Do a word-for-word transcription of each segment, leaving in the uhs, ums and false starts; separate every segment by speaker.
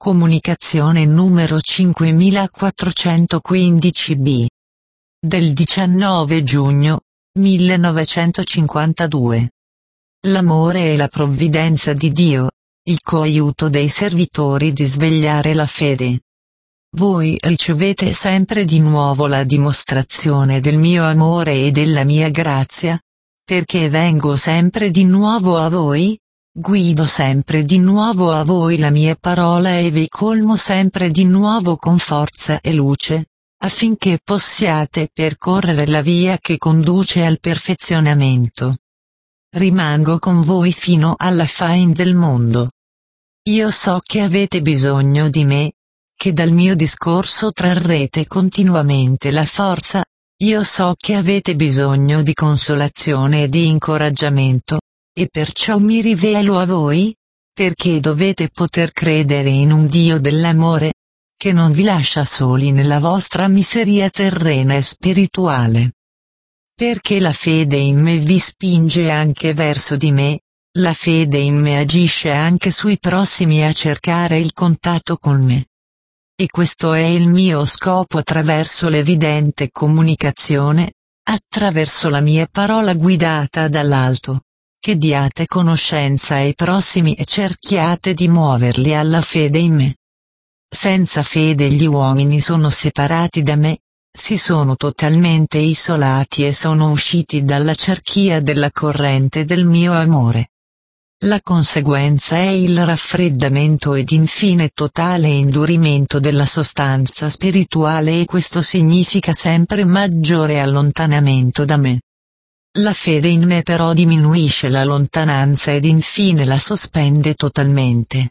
Speaker 1: Comunicazione numero cinquemilaquattrocentoquindici b. Del diciannove giugno millenovecentocinquantadue. L'amore e la provvidenza di Dio, il coaiuto dei servitori di svegliare la fede. Voi ricevete sempre di nuovo la dimostrazione del mio amore e della mia grazia, perché vengo sempre di nuovo a voi, guido sempre di nuovo a voi la mia parola e vi colmo sempre di nuovo con forza e luce, affinché possiate percorrere la via che conduce al perfezionamento. Rimango con voi fino alla fine del mondo. Io so che avete bisogno di me, che dal mio discorso trarrete continuamente la forza, io so che avete bisogno di consolazione e di incoraggiamento, e perciò mi rivelo a voi, perché dovete poter credere in un Dio dell'amore, che non vi lascia soli nella vostra miseria terrena e spirituale. Perché la fede in me vi spinge anche verso di me, la fede in me agisce anche sui prossimi a cercare il contatto con me. E questo è il mio scopo attraverso l'evidente comunicazione, attraverso la mia parola guidata dall'alto, che diate conoscenza ai prossimi e cerchiate di muoverli alla fede in me. Senza fede gli uomini sono separati da me, si sono totalmente isolati e sono usciti dalla cerchia della corrente del mio amore. La conseguenza è il raffreddamento ed infine totale indurimento della sostanza spirituale e questo significa sempre maggiore allontanamento da me. La fede in me però diminuisce la lontananza ed infine la sospende totalmente.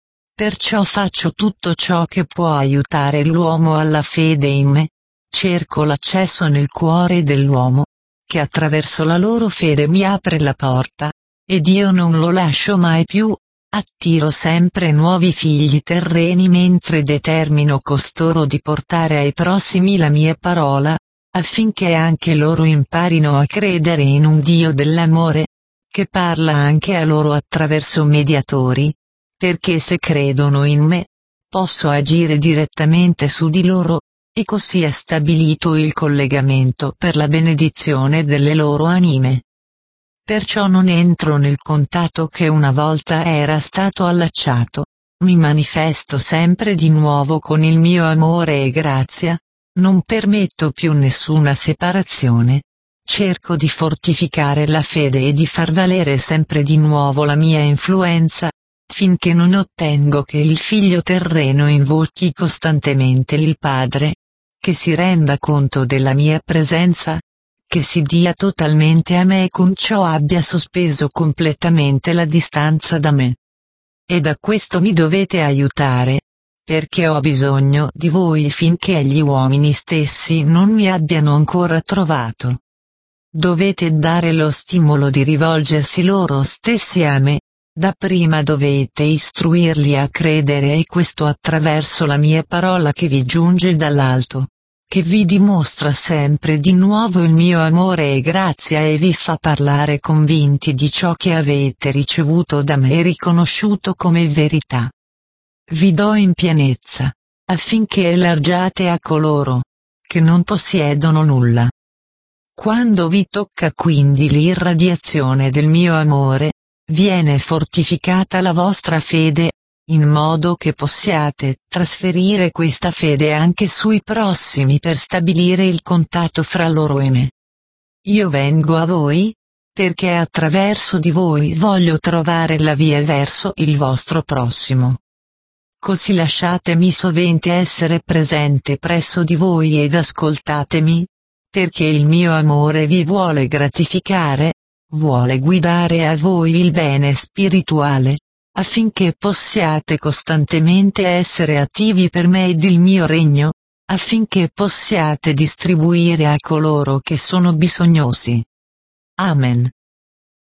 Speaker 1: Perciò faccio tutto ciò che può aiutare l'uomo alla fede in me, cerco l'accesso nel cuore dell'uomo, che attraverso la loro fede mi apre la porta, ed io non lo lascio mai più, attiro sempre nuovi figli terreni mentre determino costoro di portare ai prossimi la mia parola, affinché anche loro imparino a credere in un Dio dell'amore, che parla anche a loro attraverso mediatori, perché se credono in me, posso agire direttamente su di loro, e così è stabilito il collegamento per la benedizione delle loro anime. Perciò non entro nel contatto che una volta era stato allacciato, mi manifesto sempre di nuovo con il mio amore e grazia, non permetto più nessuna separazione, cerco di fortificare la fede e di far valere sempre di nuovo la mia influenza, finché non ottengo che il figlio terreno invochi costantemente il Padre, che si renda conto della mia presenza, che si dia totalmente a me e con ciò abbia sospeso completamente la distanza da me. E da questo mi dovete aiutare, perché ho bisogno di voi finché gli uomini stessi non mi abbiano ancora trovato. Dovete dare lo stimolo di rivolgersi loro stessi a me, dapprima dovete istruirli a credere e questo attraverso la mia parola che vi giunge dall'alto, che vi dimostra sempre di nuovo il mio amore e grazia e vi fa parlare convinti di ciò che avete ricevuto da me e riconosciuto come verità. Vi do in pienezza, affinché elargiate a coloro che non possiedono nulla. Quando vi tocca quindi l'irradiazione del mio amore, viene fortificata la vostra fede, in modo che possiate trasferire questa fede anche sui prossimi per stabilire il contatto fra loro e me. Io vengo a voi, perché attraverso di voi voglio trovare la via verso il vostro prossimo. Così lasciatemi sovente essere presente presso di voi ed ascoltatemi, perché il mio amore vi vuole gratificare, vuole guidare a voi il bene spirituale, affinché possiate costantemente essere attivi per me ed il mio regno, affinché possiate distribuire a coloro che sono bisognosi. Amen.